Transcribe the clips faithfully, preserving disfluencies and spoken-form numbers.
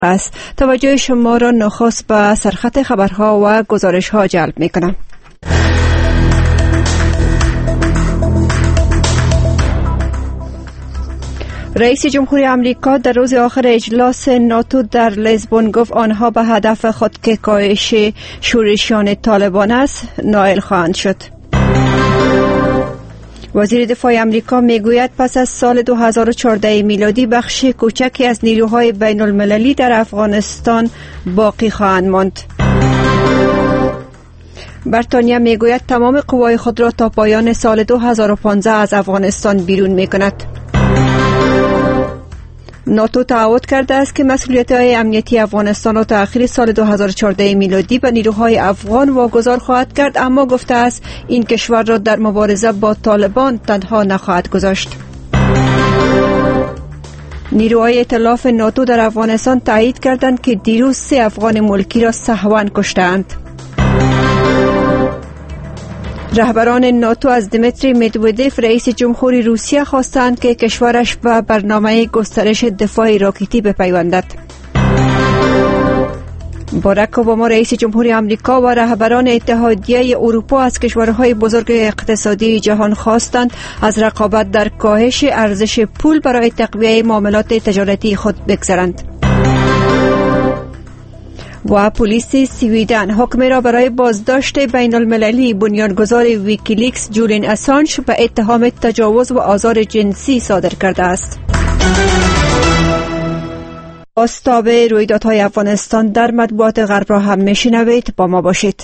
است. توجه شما را نخست به سرخط خبرها و گزارش‌ها جلب می‌کنم. رئیس جمهوری آمریکا در روز آخر اجلاس ناتو در لیزبون گفت آنها به هدف خود که کاهش شورشیان طالبان است نائل خواهند شد. وزیر دفاع آمریکا میگوید پس از سال دو هزار و چهارده میلادی بخش کوچکی از نیروهای بین المللی در افغانستان باقی خواهند ماند. بریتانیا میگوید تمام قوای خود را تا پایان سال دو هزار و پانزده از افغانستان بیرون میکند. ناتو تعهد کرده است که مسئولیت‌های امنیتی افغانستان را تا آخر سال دو هزار و چهارده میلادی به نیروهای افغان واگذار خواهد کرد، اما گفته است این کشور را در مبارزه با طالبان تنها نخواهد گذاشت. نیروهای ائتلاف ناتو در افغانستان تایید کردند که دیروز سه افغان ملکی را سهواً کشتند. رهبران ناتو از دمیتری مدودف رئیس جمهوری روسیه خواستند که کشورش به برنامه گسترش دفاع راکتی بپیوندد. باراک اوباما رئیس جمهوری آمریکا و رهبران اتحادیه اروپا از کشورهای بزرگ اقتصادی جهان خواستند از رقابت در کاهش ارزش پول برای تقویت معاملات تجارتی خود بگذارند. و پلیس سویدن حکم را برای بازداشت بین المللی بنیانگذار ویکیلیکس جولین اسانج به اتهام تجاوز و آزار جنسی صادر کرده است. بازتاب رویدادهای افغانستان در مطبوعات غرب را هم میشنوید، با ما باشید.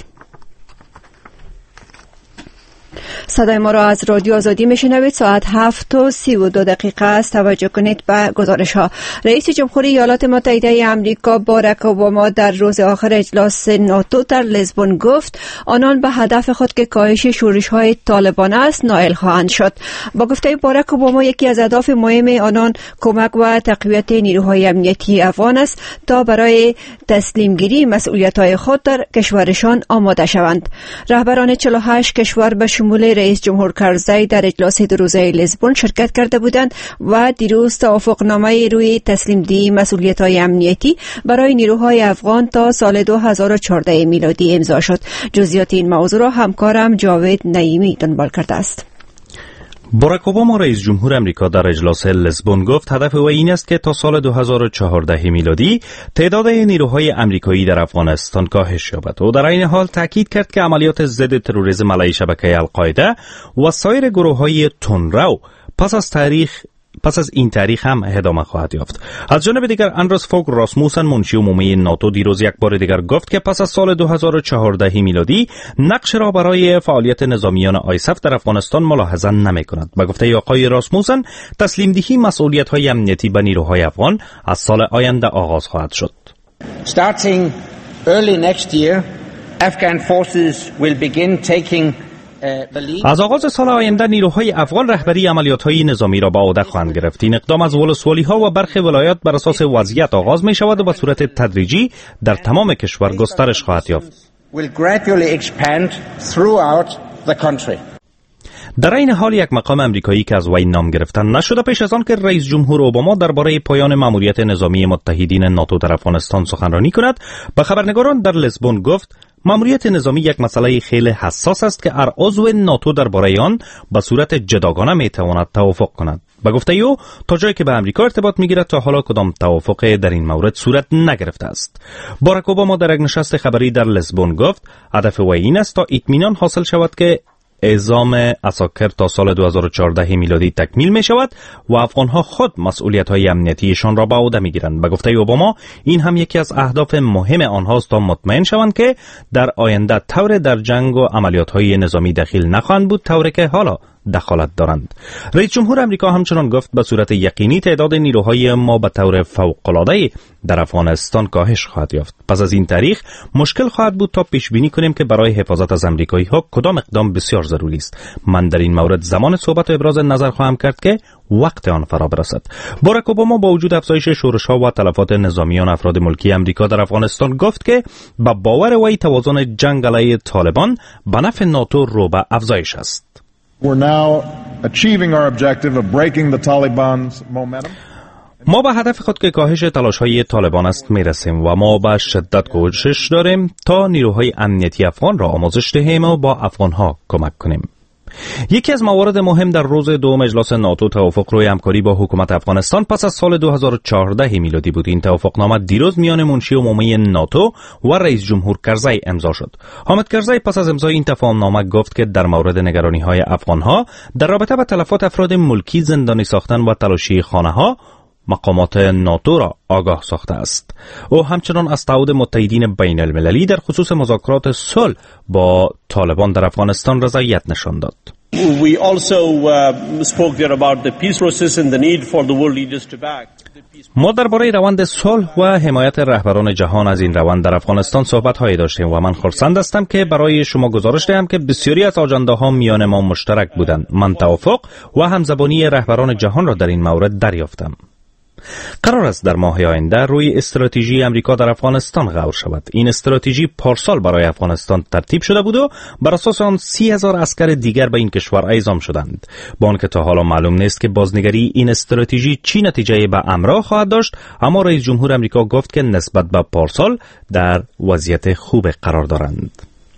صدای ما را از رادیو آزادی میشنوید. ساعت هفت و سی و دو دقیقه است. توجه کنید به گزارش ها. رئیس جمهوری ایالات متحده آمریکا باراک اوباما در روز آخر اجلاس ناتو در لیزبون گفت آنان به هدف خود که کاهش شورش های طالبان است نائل خواهند شد. با گفته باراک اوباما یکی از اهداف مهم آنان کمک و تقویت نیروهای امنیتی افغان است تا برای تسلیم گیری مسئولیت های خود در کشورشان آماده شوند. رهبران چهل و هشت کشور به شمول رئیس جمهور کرزی در اجلاس دو روزه لیزبون شرکت کرده بودند و دیروز توافقنامه روی تسلیم دهی مسئولیت‌های امنیتی برای نیروهای افغان تا سال دو هزار و چهارده میلادی امضا شد. جزئیات این موضوع را همکارم جاوید نعیمی دنبال کرده است. باراک اوباما رئیس جمهور آمریکا در اجلاس لیزبون گفت هدف او این است که تا سال دو هزار و چهارده میلادی تعداد نیروهای آمریکایی در افغانستان کاهش یابد. او در این حال تاکید کرد که عملیات ضد تروریسم علیه شبکه القاعده و سایر گروه‌های تندرو پس از تاریخ پس از این تاریخ هم ادامه خواهد یافت. از جانب دیگر اندرس فوگ راسموسن منشی عمومی ناتو دیروز یک بار دیگر گفت که پس از سال دو هزار و چهارده میلادی نقش را برای فعالیت نظامیان آیسف در افغانستان ملاحظه نمی‌کند. با گفته آقای راسموسن تسلیم دهی مسئولیت‌های امنیتی به نیروهای افغان از سال آینده آغاز خواهد شد. Starting early next year, Afghan forces will begin taking از آغاز سال آینده نیروهای افغان رهبری عملیات‌های نظامی را به عهده خواهند گرفت. این اقدام از ولسوالی‌ها و برخی ولایات بر اساس وضعیت آغاز می شود و به صورت تدریجی در تمام کشور گسترش خواهد یافت. در این حال یک مقام امریکایی که از وی نام گرفتن نشده پیش از آن که رئیس جمهور اوباما درباره پایان مأموریت نظامی متحدین ناتو در افغانستان سخنرانی کند، به خبرنگاران در لیزبون گفت مأموریت نظامی یک مسئله خیلی حساس است که هر عضو ناتو درباره آن به صورت جداگانه میتواند توافق کند. به گفته او تا جایی که به امریکا ارتباط میگیرد تا حالا کدام توافق در این مورد صورت نگرفته است. باراک اوباما در یک نشست خبری در لیزبون گفت هدف وی این است تا اطمینان حاصل شود که اعزام عساکر تا سال دو هزار و چهارده میلادی تکمیل می شود و افغانها خود مسئولیت‌های امنیتیشان را به عهده می‌گیرند. به گفته اوباما این هم یکی از اهداف مهم آنهاست تا مطمئن شوند که در آینده طور در جنگ و عملیات‌های نظامی دخیل نخواهند بود طوری که حالا دخالت دارند. رئیس جمهور آمریکا همچنان گفت به صورت یقینی تعداد نیروهای ما به طور فوق‌العاده در افغانستان کاهش خواهد یافت. پس از این تاریخ مشکل خواهد بود تا پیش بینی کنیم که برای حفاظت از امریکایی‌ها کدام اقدام بسیار ضروری است. من در این مورد زمان صحبت و ابراز نظر خواهم کرد که وقت آن فرا برسد. باراک اوباما با وجود افزایش شورش‌ها و تلفات نظامیان افراد ملکی آمریکا در افغانستان گفت که با باور وی توازن جنگ علیه طالبان به نفع ناتو رو به افزایش است. We're now achieving our objective of breaking the Taliban's momentum. ما به هدف خود که کاهش تلاش‌های طالبان است میرسیم و ما به شدت کوشش داریم تا نیروهای امنیتی افغان را آموزش دهیم و با افغانها کمک کنیم. یکی از موارد مهم در روز دوم اجلاس ناتو توافق روی همکاری با حکومت افغانستان پس از سال دو هزار و چهارده میلادی بود. این توافقنامه دیروز میان منشی عمومی ناتو و رئیس جمهور کرزی امضا شد. حامد کرزی پس از امضای این تفاهمنامه گفت که در مورد نگرانی‌های افغان‌ها در رابطه با تلفات افراد ملکی، زندانی ساختن و تلاشی خانه‌ها مقامات ناتو را آگاه ساخته است. او همچنان از تعهد متحدین بین المللی در خصوص مذاکرات صلح با طالبان در افغانستان رضایت نشان داد. We also uh, spoke there about the peace process and the need for the world leaders to back. ما درباره روند صلح و حمایت رهبران جهان از این روند در افغانستان صحبت‌هایی داشتیم و من خرسند هستم که برای شما گزارش دهم که بسیاری از آجنده‌ها میان ما مشترک بودند. من توافق و همزبانی رهبران جهان را در این مورد دریافتم. قرار است در ماه آینده روی استراتژی امریکا در افغانستان غور شود. این استراتژی پارسال برای افغانستان ترتیب شده بود و بر اساس آن سی هزار عسکر دیگر به این کشور اعزام شدند. با آنکه تا حالا معلوم نیست که بازنگری این استراتژی چی نتیجه به امرا خواهد داشت، اما رئیس جمهور امریکا گفت که نسبت به پارسال در وضعیت خوب قرار دارند.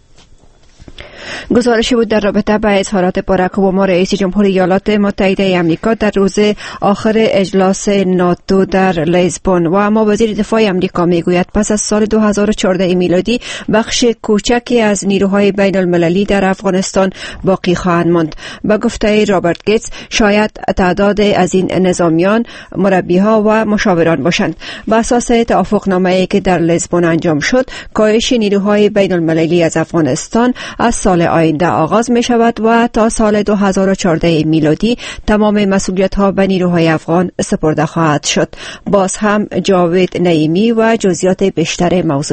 گزارشی بود در رابطه با اظهارات باراک اوباما رئیس جمهوری ایالات متحده آمریکا در روز آخر اجلاس ناتو در لیسبون. و اما وزیر دفاع آمریکا میگوید پس از سال دو هزار و چهارده میلادی بخش کوچکی از نیروهای بین المللی در افغانستان باقی خواهند ماند. با گفته رابرت گیتس شاید تعداد از این نظامیان مربیها و مشاوران باشند. بر اساس توافقنامه‌ای که در لیسبون انجام شد، کاهش نیروهای بین المللی از افغانستان از سال آینده آغاز می شود و تا سال دو هزار و چهارده میلادی تمام مسئولیت ها به نیروهای افغان سپرده خواهد شد. باز هم جاوید نعیمی و جزئیات بیشتر موضوع.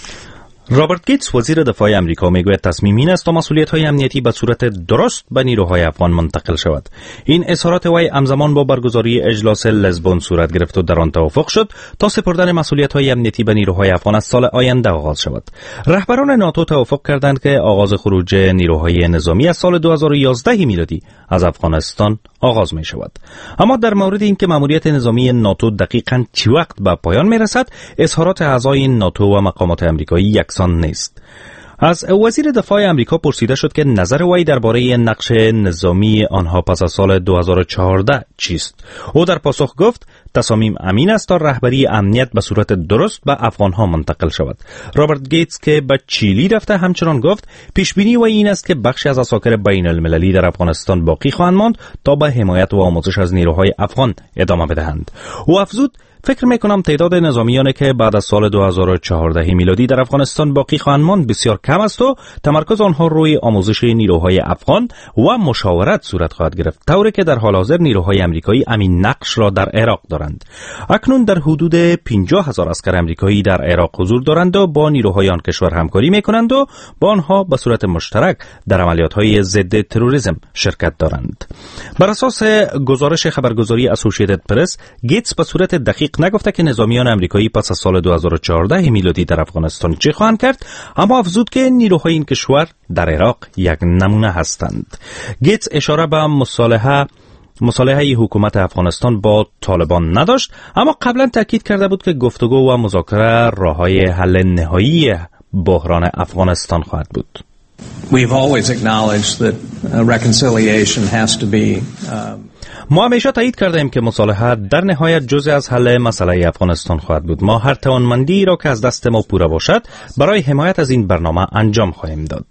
رابرت گیتس وزیر دفاع آمریکا میگوید تصمیم این است تا مسئولیت‌های امنیتی به صورت درست به نیروهای افغان منتقل شود. این اظهارات وی همزمان با برگزاری اجلاس لیسبون صورت گرفت و در آن توافق شد تا سپردن مسئولیت‌های امنیتی به نیروهای افغان از سال آینده آغاز شود. رهبران ناتو توافق کردند که آغاز خروج نیروهای نظامی از سال دو هزار و یازده میلادی از افغانستان آغاز می شود. اما در مورد اینکه مأموریت نظامی ناتو دقیقاً چه وقت به پایان می رسد، اظهارات اعضای ناتو و مقامات آمریکایی یکسان نیست. از وزیر دفاع آمریکا پرسیده شد که نظر وی درباره نقش نظامی آنها پس از سال دو هزار و چهارده چیست. او در پاسخ گفت تصمیم امین است تا رهبری امنیت به صورت درست به افغانها منتقل شود. رابرت گیتس که به چیلی رفته همچنان گفت پیش بینی وی این است که بخشی از عساکر بین المللی در افغانستان باقی خواهند ماند تا به حمایت و آموزش از نیروهای افغان ادامه بدهند. او افزود فکر میکنم تعداد نظامیانی که بعد از سال دو هزار و چهارده میلادی در افغانستان باقی خواهند ماند بسیار کم است و تمرکز آنها روی آموزش نیروهای افغان و مشاورت صورت خواهد گرفت، طوری که در حال حاضر نیروهای آمریکایی امین نقش را در عراق دارند. اکنون در حدود پنجاه هزار عسکر آمریکایی در عراق حضور دارند و با نیروهای آن کشور همکاری میکنند و با آنها به صورت مشترک در عملیات‌های ضد تروریسم شرکت دارند. بر اساس گزارش خبرگزاری اسوسییتد پرس، گیتس به صورت دقیق نگفته که نظامیان آمریکایی پس از سال دو هزار و چهارده میلادی در افغانستان چه خواهند کرد، اما افزود که نیروهای این کشور در عراق یک نمونه هستند. گیتس اشاره به مصالحه مصالحه حکومت افغانستان با طالبان نداشت، اما قبلا تاکید کرده بود که گفتگو و مذاکره راههای حل نهایی بحران افغانستان خواهد بود. We've always acknowledged that uh, reconciliation has to be uh... ما همیشه تایید کردیم که مصالحت در نهایت جزء از حل مسئله افغانستان خواهد بود. ما هر توانمندی را که از دست ما پورا باشد برای حمایت از این برنامه انجام خواهیم داد.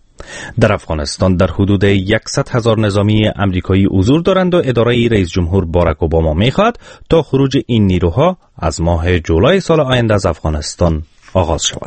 در افغانستان در حدود صد هزار نظامی آمریکایی حضور دارند و اداره رئیس جمهور باراک اوباما می‌خواهد تا خروج این نیروها از ماه جولای سال آینده از افغانستان آغاز شود.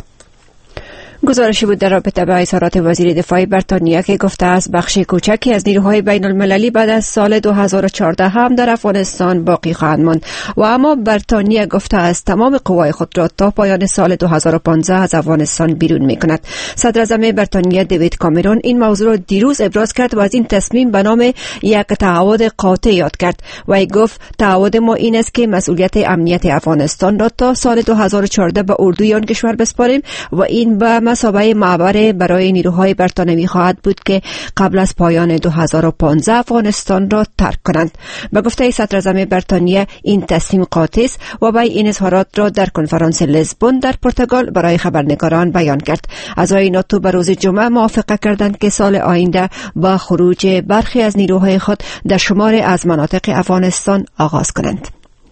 گزارشی بود در رابطه با اظهارات وزیر دفاع بریتانیا که گفته است بخش کوچکی از نیروهای بین المللی بعد از سال دو هزار و چهارده هم در افغانستان باقی خواهند ماند. و اما بریتانیا گفته است تمام قوای خود را تا پایان سال دو هزار و پانزده از افغانستان بیرون می‌کند. صدر اعظم بریتانیا دیوید کامرون این موضوع را دیروز ابراز کرد و از این تصمیم به نام یک تعهد قاطع یاد کرد و ای گفت تعهد ما این است که مسئولیت امنیت افغانستان را تا سال دو هزار و چهارده به اردوی آن کشور بسپاریم و این به مثابه معبر برای نیروهای برتانوی خواهد بود که قبل از پایان دو هزار و پانزده افغانستان را ترک کنند. به گفته صدر اعظم بریتانیا این تصمیم قاطع است و با این اظهارات را در کنفرانس لیسبون در پرتغال برای خبرنگاران بیان کرد. اعضای ناتو به روز جمعه موافقه کردند که سال آینده با خروج برخی از نیروهای خود در شمار از مناطق افغانستان آغاز کنند.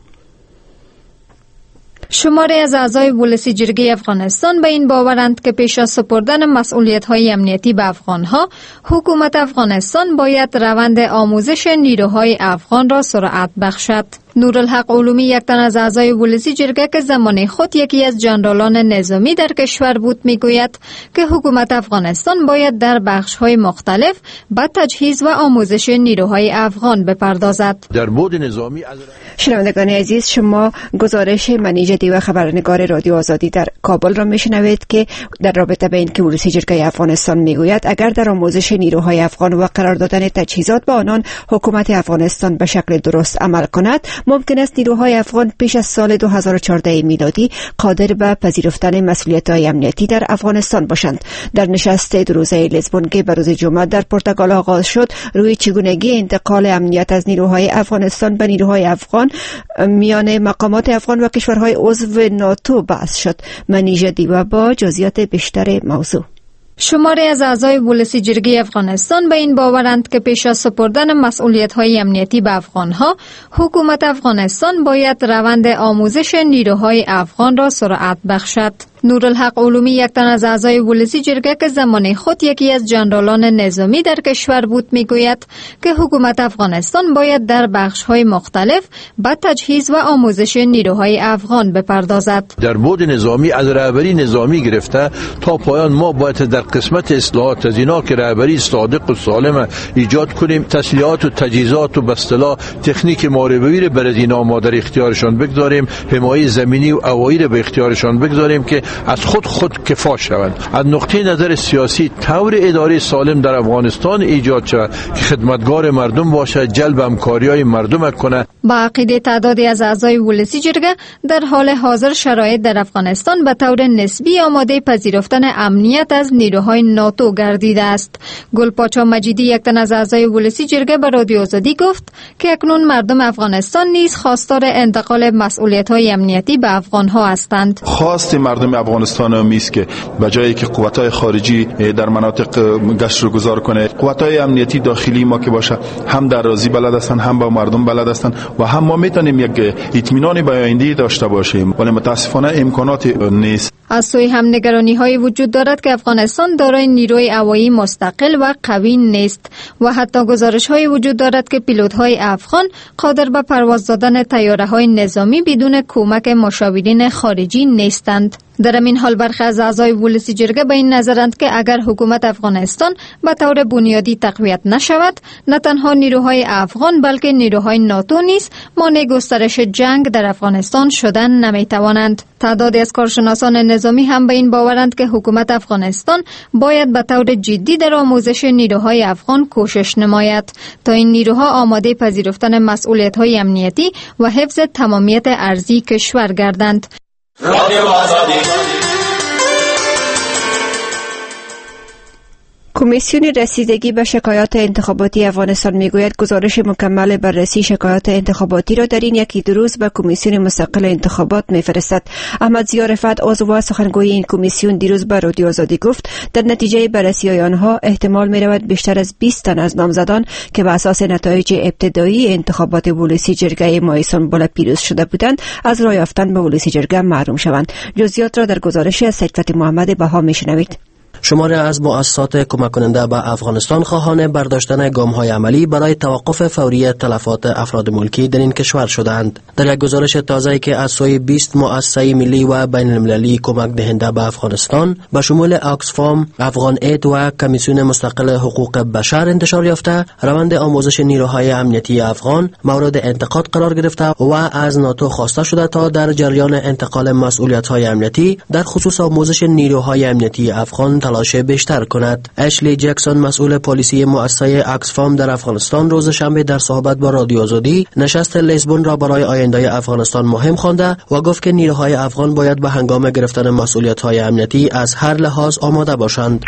شماری از اعضای پلیسی جرگه افغانستان به این باورند که پیش از سپردن مسئولیت‌های امنیتی به افغان‌ها، حکومت افغانستان باید روند آموزش نیروهای افغان را سرعت بخشد. نورالحق علومی، یک تن از اعضای پلیسی جرگه که زمان خود یکی از جنرالان نظامی در کشور بود، میگوید که حکومت افغانستان باید در بخش‌های مختلف به تجهیز و آموزش نیروهای افغان بپردازد. در بود نظامی از شنوندگان عزیز، شما گزارش منیژ دیو خبرنگار رادیو آزادی در کابل را میشنوید که در رابطه با اینکه پلیسی جرگه افغانستان میگوید اگر در آموزش نیروهای افغان و قرار دادن تجهیزات به آنان حکومت افغانستان به شکل درست عمل کند، ممکن است نیروهای افغان پیش از سال دو هزار و چهارده میلادی قادر به پذیرفتن مسئولیت‌های امنیتی در افغانستان باشند. در نشست دو روزه لیسبون که به روز جمعه در پرتغال آغاز شد، روی چگونگی انتقال امنیت از نیروهای افغانستان به نیروهای افغان میان مقامات افغان و کشورهای عضو ناتو بحث شد. منیژ دیو با جزئیات بیشتر موضوع. شماری از اعضای پلیسی جرگه افغانستان به این باورند که پیش از سپردن مسئولیت‌های امنیتی به افغان‌ها، حکومت افغانستان باید روند آموزش نیروهای افغان را سرعت بخشد. نورالحق علومی، یک تن از اعضای پلیسی جرگه که زمان خود یکی از جنرالان نظامی در کشور بود، میگوید که حکومت افغانستان باید در بخش‌های مختلف به تجهیز و آموزش نیروهای افغان بپردازد. در بود نظامی از رهبری نظامی گرفته تا پایان ما باید در قسمت اصلاحات از اینا که رهبری صادق و سالم ایجاد کنیم، تسلیحات و تجهیزات و به اصطلاح تکنیک محاربه‌ای را بر اینا ما در اختیارشان بگذاریم، حمایت زمینی و هوایی را به اختیارشان بگذاریم که از خود خود کفا شوند. از نقطه نظر سیاسی طور اداره سالم در افغانستان ایجاد شود که خدمتگار مردم باشه، جلب همکاری‌های مردم کنه. با عقیده تعدادی از اعضای پلیسی جرگه در حال حاضر شرایط در افغانستان به طور نسبی آماده پذیرفتن امنیت از نیروهای ناتو گردیده است. گلپاچا مجیدی، یک تن از اعضای پلیسی جرگه به رادیو آزادی گفت که اکنون مردم افغانستان نیز خواستار انتقال مسئولیت‌های امنیتی به افغان‌ها هستند. خواست مردم افغانستان هم است که به جایی که قوت‌های خارجی در مناطق گشت رو گذار کنه، قوت‌های امنیتی داخلی ما که باشه هم در رازی بلد هستند، هم با مردم بلد هستند و هم ما میتونیم یک اطمینان به آینده داشته باشیم، ولی متاسفانه امکانات نیست. از سوی هم نگرانی‌های وجود دارد که افغانستان دارای نیروی هوایی مستقل و قوی نیست و حتی گزارش‌های وجود دارد که پیلوت‌های افغان قادر به پرواز دادن طیاره‌های نظامی بدون کمک مشاورین خارجی نیستند. در این حال برخی از اعضای پلیسی جرگه به این نظرند که اگر حکومت افغانستان به طور بنیادی تقویت نشود، نه تنها نیروهای افغان بلکه نیروهای ناتو نیز مانع گسترش جنگ در افغانستان شدن نمیتوانند. تعدادی از کارشناسان نظامی هم به این باورند که حکومت افغانستان باید به طور جدی در آموزش نیروهای افغان کوشش نماید تا این نیروها آماده پذیرفتن مسئولیت‌های امنیتی و حفظ تمامیت ارضی کشور گردند. رادیو آزادی. کمیسیون رسیدگی به شکایات انتخاباتی افغانستان میگوید گزارش مکمل بررسی شکایات انتخاباتی را در این یکی دو روز به کمیسیون مستقل انتخابات میفرستد. احمد ضیا رفعت، عضو سخنگوی این کمیسیون، دیروز به رادیو آزادی گفت در نتیجه بررسی آنها احتمال میرود بیشتر از بیست تن از نامزدان که به اساس نتایج ابتدایی انتخابات پلیسی جرگه ماه سنبل پیروز شده بودند از راه یافتن به پلیسی جرگه محروم شوند. جزئیات را در گزارشی از سید فتحی محمد بها میشنوید. شماری از مؤسسات کمک کننده به افغانستان خواهان برداشتن گام‌های عملی برای توقف فوری تلفات افراد ملکی در این کشور شدند. در یک گزارش تازه‌ای که از سوی بیست مؤسسه ملی و بین المللی کمک دهنده به افغانستان به شمول آکسفام، افغان اید و کمیسیون مستقل حقوق بشر انتشار یافته، روند آموزش نیروهای امنیتی افغان مورد انتقاد قرار گرفته و از ناتو خواسته شده تا در جریان انتقال مسئولیت‌های امنیتی در خصوص آموزش نیروهای امنیتی افغان تلاش بیشتر کند. اشلی جکسون مسئول پلیسی مؤسسه اکسفام در افغانستان روز شنبه در صحبت با رادیو آزادی نشست لیسبون را برای آینده افغانستان مهم خوانده و گفت که نیروهای افغان باید به هنگام گرفتن مسئولیت‌های امنیتی از هر لحاظ آماده باشند.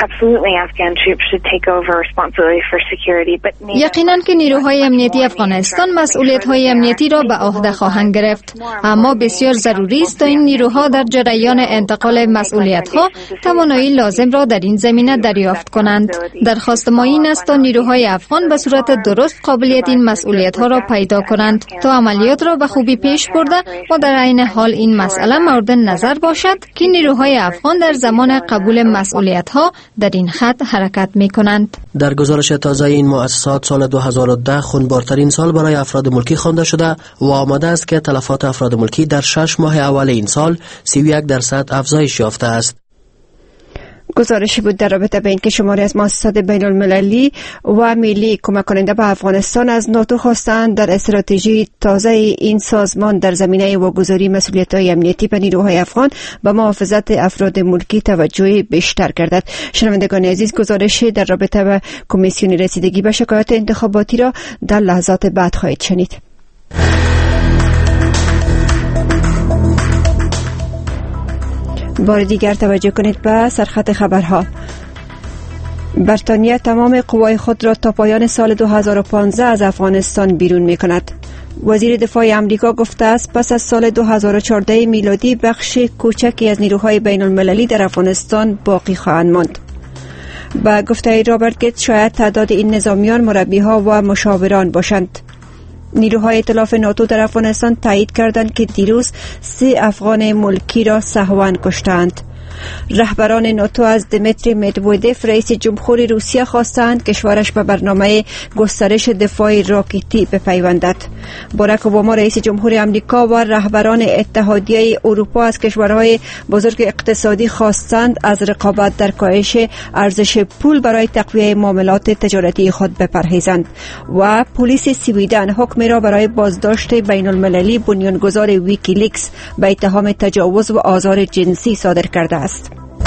یقیناً که نیروهای امنیتی افغانستان مسئولیت‌های امنیتی را به عهده خواهند گرفت، اما بسیار ضروری است تا این نیروها در جریان انتقال مسئولیت‌ها توانایی لازم را در این زمینه دریافت کنند. درخواست ما این است تا نیروهای افغان به صورت درست قابلیت این مسئولیت‌ها را پیدا کنند تا عملیات را به خوبی پیش برده و در عین حال این مسئله مورد نظر باشد که نیروهای افغان در زمان قبول مسئولیت‌ها در این خط حرکت می‌کنند. در گزارش تازه این مؤسسات سال دو هزار و ده خونبارترین سال برای افراد ملکی خوانده شده و آماده است که تلفات افراد ملکی در شش ماه اول این سال سی و یک درصد افزایش یافته است. گزارشی بود در رابطه با اینکه شماری از مؤسسات بین المللی و ملی کمک کننده به افغانستان از ناتو خواستند در استراتژی تازه این سازمان در زمینه واگذاری مسئولیت‌های امنیتی به نیروهای افغان به محافظت افراد ملکی توجه بیشتر کردند. شنوندگان عزیز، گزارشی در رابطه با کمیسیون رسیدگی به شکایات انتخاباتی را در لحظات بعد خواهید شنید. بار دیگر توجه کنید به سرخط خبرها. بریتانیا تمام قوای خود را تا پایان سال دو هزار و پانزده از افغانستان بیرون می کند. وزیر دفاع امریکا گفته است پس از سال دو هزار و چهارده میلادی بخش کوچکی از نیروهای بین المللی در افغانستان باقی خواهند ماند. با گفته رابرت گیتس شاید تعداد این نظامیان مربیها و مشاوران باشند. نیروهای ائتلاف ناتو در افغانستان تایید کردند که دیروز سه افغان ملکی را سهواً کشتند. رهبران ناتو از دمیتری مدودوف رئیس جمهور روسیه خواستند کشورش به برنامه گسترش دفاع راکتی بپیوندد. باراک اوباما رئیس جمهور امریکا و رهبران اتحادیه اروپا از کشورهای بزرگ اقتصادی خواستند از رقابت در کاهش ارزش پول برای تقویت معاملات تجارتی خود بپرهیزند و پلیس سویدن حکم را برای بازداشت بین المللی بنیانگذار ویکیلیکس به اتهام تجاوز و آزار جنسی صادر کرده است.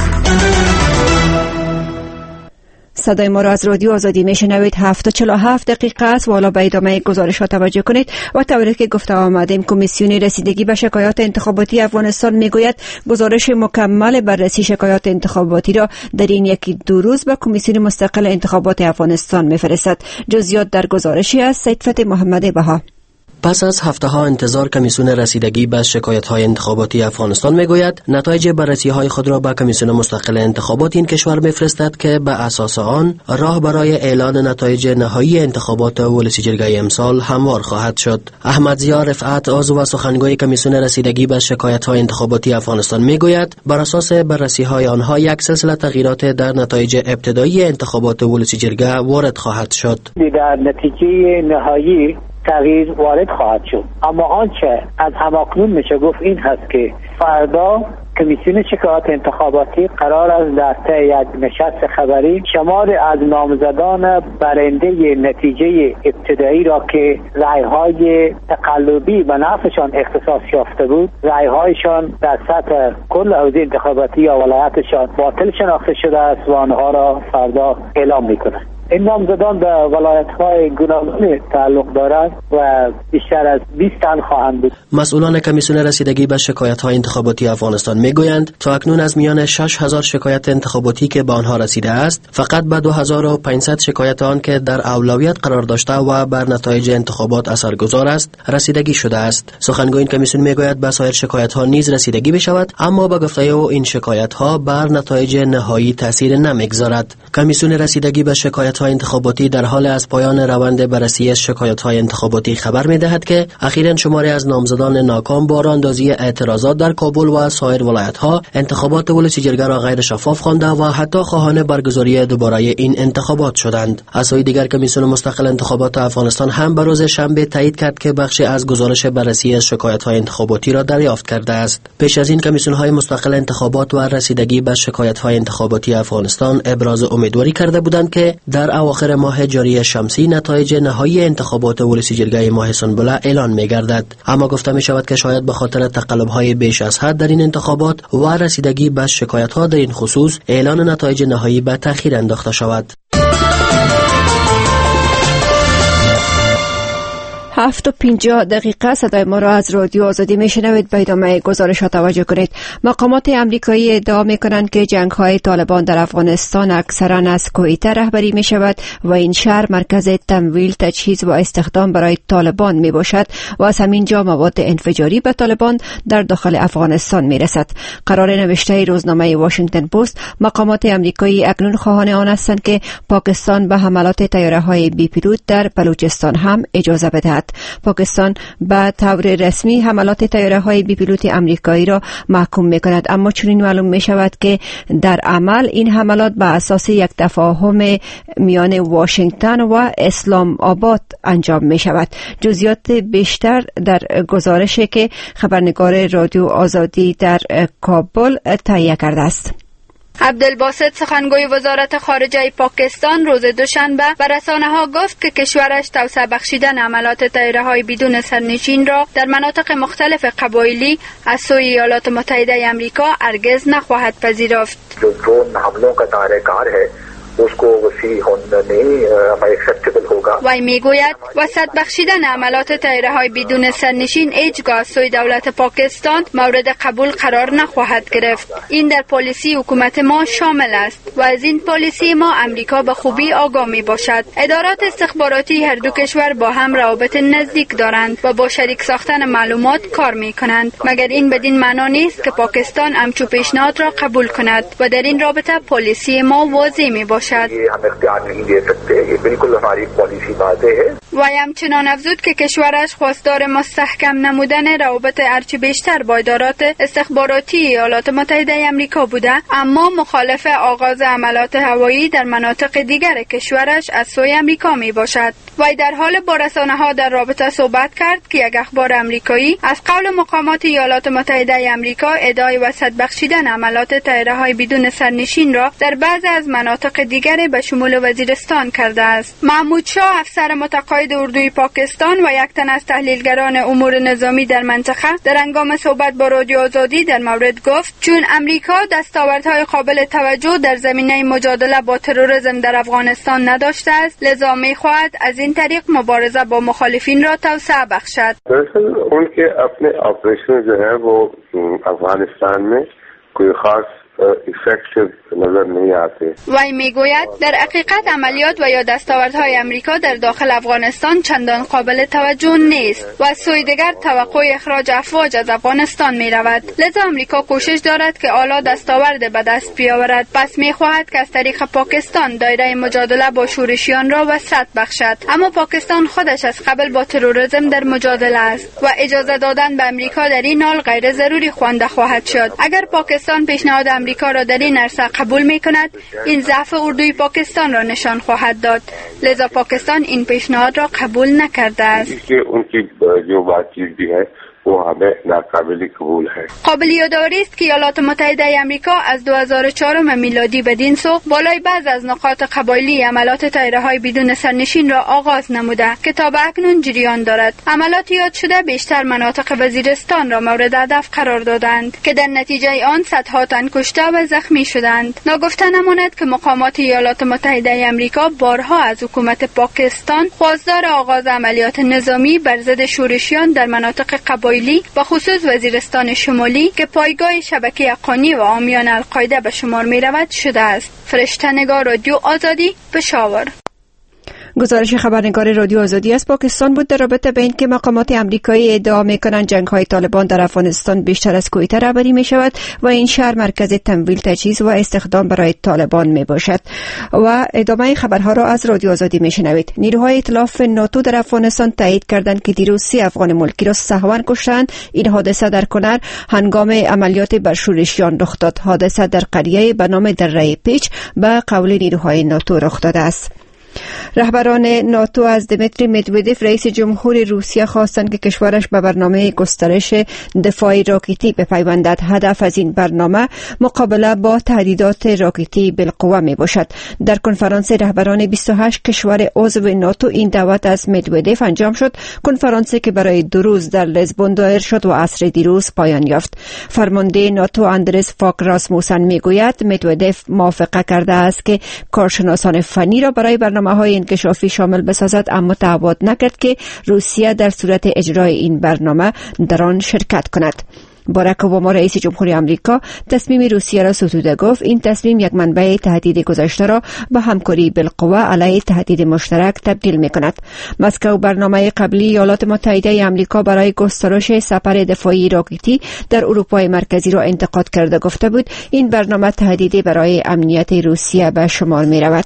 صدای ما را از رادیو آزادی میشنوید. هفت و چهل و هفت دقیقه است و حالا به ادامه گزارش ها توجه کنید. و طوری که گفته آمدیم کمیسیون رسیدگی به شکایات انتخاباتی افغانستان میگوید گزارش مکمل بررسی شکایات انتخاباتی را در این یکی دو روز به کمیسیون مستقل انتخابات افغانستان میفرستد. جزئیات در گزارشی از سیدفتح محمد بها. پس از هفته ها انتظار کمیسیون رسیدگی به شکایت های انتخاباتی افغانستان میگوید نتایج بررسی های خود را به کمیسیون مستقل انتخابات این کشور میفرستد که به اساس آن راه برای اعلان نتایج نهایی انتخابات ولسی جرگه امسال هموار خواهد شد. احمد ضیا رفعت عضو و سخنگوی کمیسیون رسیدگی به شکایت های انتخاباتی افغانستان میگوید بر اساس بررسی های آنها یک سلسله تغییرات در نتایج ابتدایی انتخابات ولسی جرگه وارد خواهد شد. در نتیجه نهایی تغییر وارد خواهد شد، اما آنچه از هماکنون میشه گفت این هست که فردا کمیسیون شکایات انتخاباتی قرار است در طی یک نشست خبری شمار از نامزدان برنده نتیجه ابتدایی را که رأی‌های تقلبی به نفعشان اختصاص یافته بود رأی‌هایشان در سطح کل حوزه انتخاباتی یا ولایتشان باطل شناخته شده است و آنها را فردا اعلام میکنند. این نامزدان به ولایت‌های گوناگون تعلق دارند و بیشتر از بیست تن خواهند بود. مسئولان کمیسیون رسیدگی به شکایت‌های انتخاباتی افغانستان میگویند تا اکنون از میان شش هزار شکایت انتخاباتی که به آنها رسیده است فقط به دو هزار و پانصد شکایت آن که در اولویت قرار داشته و بر نتایج انتخابات اثرگذار است رسیدگی شده است. سخنگوی این کمیسیون میگوید به سایر شکایت‌ها نیز رسیدگی بشود، اما به گفته او این شکایت‌ها بر نتایج نهایی تاثیر نمیگذارد. کمیسیون رسیدگی به شکایت های انتخاباتی در حال از پایان روند بررسی شکایت های انتخاباتی خبر می دهد که اخیراً شماری از نامزدان ناکام با راندازی اعتراضات در کابل و سایر ولایت ها انتخابات ولسی جرگه را غیر شفاف خوانده و حتی خواهان برگزاری دوباره این انتخابات شدند. از سوی دیگر کمیسیون مستقل انتخابات افغانستان هم به روز شنبه تایید کرد که بخشی از گزارش بررسی شکایت های انتخاباتی را دریافت کرده است. پیش از این کمیسیون های مستقل انتخابات و رسیدگی به شکایت های انتخاباتی افغانستان ابراز امیدواری کرده بودند که در در اواخر ماه جاری شمسی نتایج نهایی انتخابات ولسی جرگه ماه سنبله اعلان می گردد، اما گفته می شود که شاید به خاطر تقلب های بیش از حد در این انتخابات و رسیدگی به شکایت ها در این خصوص اعلان نتایج نهایی به تأخیر انداخته شود. هفت و پنجاه دقیقه صدای ما را از رادیو آزادی میشنوید. به ادامه گزارش ها توجه کنید. مقامات امریکایی ادعا میکنند که جنگ های طالبان در افغانستان اکثرا از کویته رهبری می شود و این شهر مرکز تمویل، تجهیز و استخدام برای طالبان می باشد و از همین جا مواد انفجاری به طالبان در داخل افغانستان می رسد. قرار نوشته روزنامه واشنگتن پست، مقامات امریکایی اکنون خواهان آن هستند که پاکستان به حملات طیاره های بی پیلوت در بلوچستان هم اجازه بدهد. پاکستان به طور رسمی حملات طیاره های بی پیلوت آمریکایی را محکوم می کند، اما چنین معلوم می شود که در عمل این حملات به اساس یک تفاهم میان واشنگتن و اسلام آباد انجام می شود. جزئیات بیشتر در گزارشی که خبرنگار رادیو آزادی در کابل تهیه کرده است. عبدالباسط سخنگوی وزارت خارجه پاکستان روز دوشنبه به رسانه‌ها گفت که کشورش توسعه بخشیدن حملات طیاره‌های بدون سرنشین را در مناطق مختلف قبایلی از سوی ایالات متحده آمریکا هرگز نخواهد پذیرفت. جو ڈرون حملوں کا دائره کار ہے اس کو وسیع ہونا نہیں ایکسپٹیبل ہوگا. وی میگوید وسعت بخشیدن حملات طیاره‌های بدون سرنشین هیچگاه از سوی دولت پاکستان مورد قبول قرار نخواهد گرفت. این در پالیسی حکومت ما شامل است و از این پالیسی ما امریکا به خوبی آگاه می باشد. ادارات استخباراتی هر دو کشور با هم روابط نزدیک دارند و با شریک ساختن معلومات کار می کنند، مگر این بدین معنا نیست که پاکستان همچو پیشنهاد را قبول کند و در این رابطه پالیسی ما واضح می باشد. و همچنان افزود که کشورش خواستار مستحکم نمودن روابط هرچه بیشتر با ادارات استخباراتی ایالات متحده آمریکا بوده، اما مخالف آغاز حملات هوایی در مناطق دیگر کشورش از سوی آمریکا می باشد. وی در حال با رسانه‌ها در رابطه صحبت کرد که یک اخبار آمریکایی از قول مقامات ایالات متحده آمریکا ادعای وسعت بخشیدن حملات طیاره‌های بدون سرنشین را در بعضی از مناطق دیگر به شمول وزیرستان کرده است. محمود شاه، افسر متقاعد اردوی پاکستان و یک تن از تحلیلگران امور نظامی در منطقه، در هنگام صحبت با رادیو آزادی در مورد گفت چون امریکا دستاوردهای قابل توجه در زمینه مجادله با تروریسم در افغانستان نداشته است، لذا می‌خواهد از این طریق مبارزه با مخالفین را توسعه بخشد. दरअसल उनके अपने ऑपरेशन जो है वो अफगानिस्तान में कोई खास effective نظر نمی آتے. وی میگوید در حقیقت عملیات و یا دستاوردهای امریکا در داخل افغانستان چندان قابل توجه نیست و از سوی دیگر توقع اخراج افواج از افغانستان می رود. لذا امریکا کوشش دارد که اعلی دستاورد به دست بیاورد، پس می خواهد که از طریق پاکستان دایره مجادله با شورشیان را وسعت بخشد. اما پاکستان خودش از قبل با تروریسم در مجادله است و اجازه دادن به امریکا در این حال غیر ضروری خوانده خواهد شد. اگر پاکستان پیشنهاد امریکا را در این عرصه قبول می کند، این ضعف اردوی پاکستان را نشان خواهد داد. لذا پاکستان این پیشنهاد را قبول نکرده است. قابل یادآوری است که ایالات متحده آمریکا از دو هزار و چهار میلادی بدین سو بالای بعض از نقاط قبایلی عملیات طیاره‌های بدون سرنشین را آغاز نموده که تا به اکنون جریان دارد. عملیات یاد شده بیشتر مناطق وزیرستان را مورد هدف قرار دادند که در نتیجه آن صدها تن کشته و زخمی شدند. ناگفته نماند که مقامات ایالات متحده آمریکا بارها از حکومت پاکستان خواستار آغاز عملیات نظامی بر ضد شورشیان در مناطق قبایلی و خصوص وزیرستان شمالی که پایگاه شبکه حقانی و عامیان القاعده به شمار می رود شده است. فرشته نگار، رادیو آزادی، پشاور. گزارش خبرنگار رادیو آزادی از پاکستان بود در رابطه به اینکه مقامات امریکایی ادعا می‌کنند جنگ‌های طالبان در افغانستان بیشتر از کویته رهبری می‌شود و این شهر مرکز تمویل، تجهیز و استخدام برای طالبان میباشد. و ادامه خبرها را از رادیو آزادی میشنوید. نیروهای ائتلاف ناتو در افغانستان تایید کردند که دیروز سی افغان ملکی را سهواً کشتند. این حادثه در کنر هنگام عملیات بر شورشیان رخ داد. حادثه در قریه به نام دره پیچ به قول نیروهای ناتو رخ داده است. رهبران ناتو از دمیتری مدودف رئیس جمهور روسیه خواستند که کشورش به برنامه گسترش دفاع راکتی بپیوندد. هدف از این برنامه مقابله با تهدیدات راکتی بالقوه می باشد. در کنفرانس رهبران بیست و هشت کشور عضو ناتو این دعوت از مدودف انجام شد، کنفرانسی که برای دو روز در لزبون دایر شد و عصر دیروز پایان یافت. فرمانده ناتو اندرس فاک راسموسن می گوید مدودف موافقه کرده است که کارشناسان فنی را برای برنامه‌های انکشافی شامل بسازد، اما تعهد نکرد که روسیه در صورت اجرای این برنامه در آن شرکت کند. باراک اوباما رئیس جمهوری آمریکا تصمیم روسیه را ستوده گفت این تصمیم یک منبع تهدید گذشته را به همکاری بالقوه علیه تهدید مشترک تبدیل می کند. مسکو برنامه قبلی ایالات متحده آمریکا برای گسترش سپر دفاعی راکتی در اروپای مرکزی را انتقاد کرده گفته بود این برنامه تهدیدی برای امنیت روسیه به شمار می رود.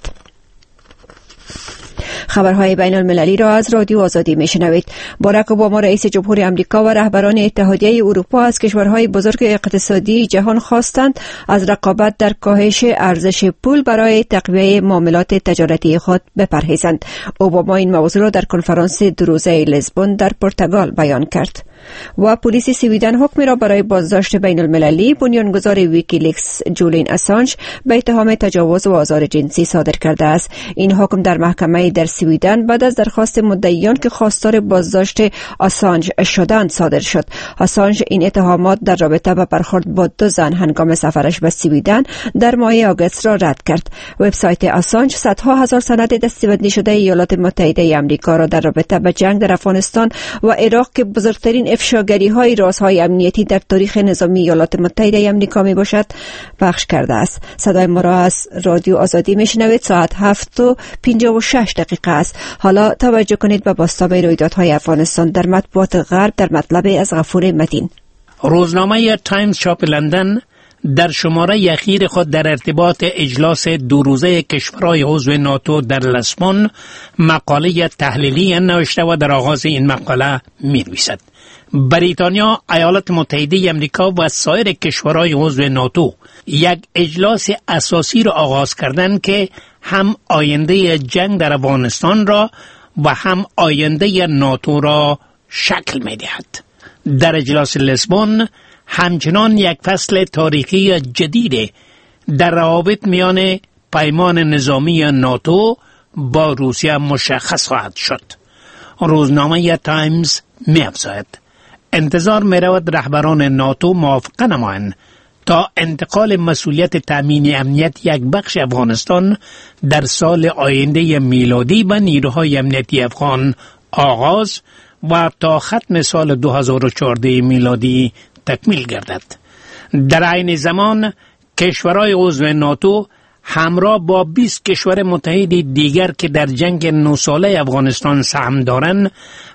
خبرهای بین المللی را از رادیو آزادی میشنوید. باراک اوباما رئیس جمهوری آمریکا و رهبران اتحادیه اروپا از کشورهای بزرگ اقتصادی جهان خواستند از رقابت در کاهش ارزش پول برای تقویت معاملات تجارتی خود بپرهیزند. اوباما این موضوع را در کنفرانس دو روزه لزبون در پرتغال بیان کرد. و پلیس سویدن حکمی را برای بازداشت بین المللی بنیانگذار ویکیلیکس جولین اسانج به اتهام تجاوز و آزار جنسی صادر کرده است. این حکم در محکمه در سویدن بعد از درخواست مدعیان که خواستار بازداشت اسانج شدند صادر شد. اسانج این اتهامات در رابطه با برخورد با دو زن هنگام سفرش به سویدن در ماه آگوست را رد کرد. وبسایت اسانج صدها هزار سند دسته‌بندی شده ایالات متحده آمریکا را در رابطه با جنگ در افغانستان و عراق که بزرگترین افشاگری های رازهای امنیتی در تاریخ نظامی ایالات متحده آمریکا می باشد پخش کرده است. صدای ما را از رادیو آزادی می شنوید. ساعت هفت و پنجاه و شش دقیقه است. حالا توجه کنید به بازتاب رویدادهای افغانستان در مطبوعات غرب در مطلب از غفور متین. روزنامه تایمز چاپ لندن در شماره اخیر خود در ارتباط اجلاس دو روزه کشورهای عضو ناتو در لزبون مقاله تحلیلی نوشته و در آغاز این مقاله می نویسد: بریتانیا، ایالات متحده آمریکا و سایر کشورهای عضو ناتو یک اجلاس اساسی را آغاز کردند که هم آینده جنگ در افغانستان را و هم آینده ناتو را شکل می دهد. در اجلاس لزبون همچنان یک فصل تاریخی جدید در روابط میان پیمان نظامی ناتو با روسیه مشخص خواهد شد. روزنامه تایمز می افزاید: انتظار می رود رهبران ناتو موافقه نمایند تا انتقال مسئولیت تامین امنیت یک بخش افغانستان در سال آینده میلادی به نیروهای امنیتی افغان آغاز و تا ختم سال دو هزار و چهارده میلادی تکمیل گردد. در عین زمان کشورهای عضو ناتو همراه با بیست کشور متحد دیگر که در جنگ نه ساله افغانستان سهم دارند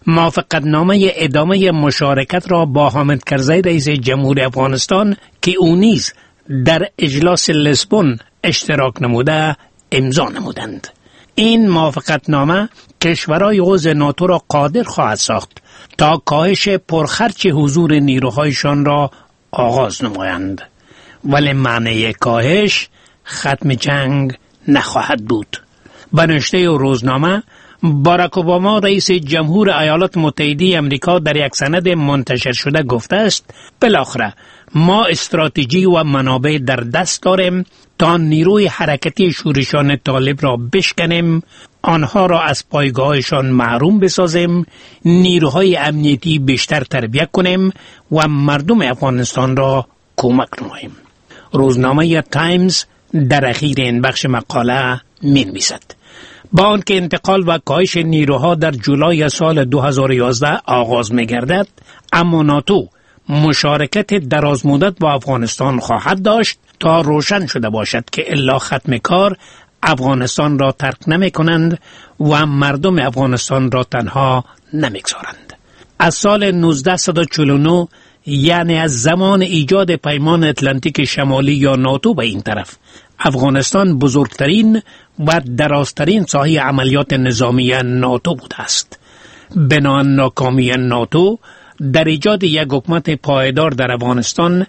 موافقتنامه ادامه مشارکت را با حامد کرزی رئیس جمهور افغانستان که او نیز در اجلاس لزبون اشتراک نموده امضا نمودند. این موافقتنامه کشورهای عضو ناتو را قادر خواهد ساخت تا کاهش پرخرچ حضور نیروهایشان را آغاز نمایند، ولی معنی کاهش ختم جنگ نخواهد بود. به نوشته روزنامه، باراک اوباما رئیس جمهور ایالات متحده آمریکا در یک سند منتشر شده گفته است: بالاخره ما استراتژی و منابع در دست داریم تا نیروی حرکتی شورشان طالب را بشکنیم، آنها را از پایگاهشان محروم بسازیم، نیروهای امنیتی بیشتر تربیت کنیم و مردم افغانستان را کمک نماییم. روزنامه تایمز در اخیر این بخش مقاله می نویسد: با آنکه انتقال و کاهش نیروها در جولای سال دو هزار و یازده آغاز می گردد، اما ناتو مشارکت درازمدت با افغانستان خواهد داشت تا روشن شده باشد که الا ختم کار افغانستان را ترک نمی کنند و مردم افغانستان را تنها نمی گذارند. از سال نوزده چهل و نه، یعنی از زمان ایجاد پیمان اتلانتیک شمالی یا ناتو به این طرف، افغانستان بزرگترین و درازترین ساحه عملیات نظامی ناتو بوده است. بنابراین ناکامی ناتو در ایجاد یک حکومت پایدار در افغانستان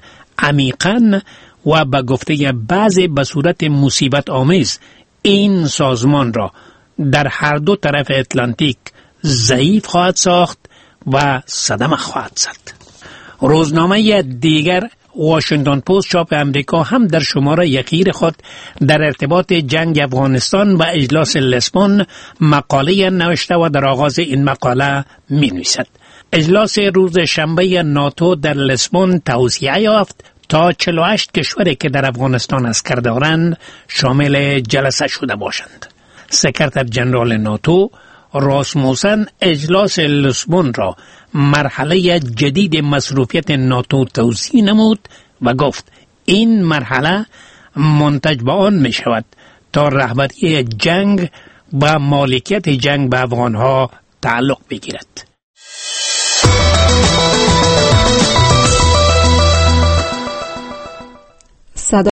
عمیقاً و به گفته بعضی به صورت مصیبت آمیز این سازمان را در هر دو طرف اتلانتیک ضعیف خواهد ساخت و صدمه خواهد زد. روزنامه دیگر واشنگتن پست چاپ امریکا هم در شماره یخیر خود در ارتباط جنگ افغانستان و اجلاس لسبون مقاله نوشته و در آغاز این مقاله می نویسد: اجلاس روز شنبه ناتو در لسبون توسعه یافت تا چهل و هشت کشوری که در افغانستان اسکر دارند شامل جلسه شده باشند. سکرتر جنرال ناتو راسموسن اجلاس لسبون را مرحله جدید مصروفیت ناتو توصیف نمود و گفت این مرحله منتج به آن می شود تا رهبری جنگ و مالکیت جنگ به افغانها تعلق بگیرد.